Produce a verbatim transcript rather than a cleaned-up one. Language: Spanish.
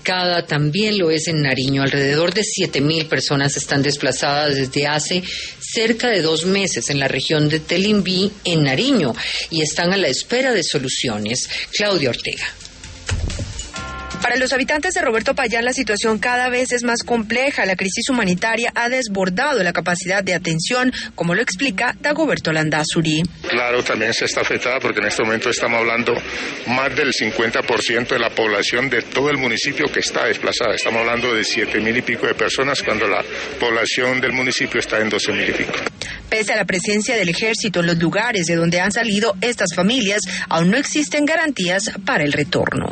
complicada también lo es en Nariño. Alrededor de siete mil personas están desplazadas desde hace cerca de dos meses en la región de Telimbí, en Nariño, y están a la espera de soluciones. Claudia Ortega. Para los habitantes de Roberto Payán, la situación cada vez es más compleja. La crisis humanitaria ha desbordado la capacidad de atención, como lo explica Dagoberto Landazuri. Claro, también se está afectada porque en este momento estamos hablando más del cincuenta por ciento de la población de todo el municipio que está desplazada. Estamos hablando de siete mil y pico de personas cuando la población del municipio está en doce mil y pico. Pese a la presencia del ejército en los lugares de donde han salido estas familias, aún no existen garantías para el retorno.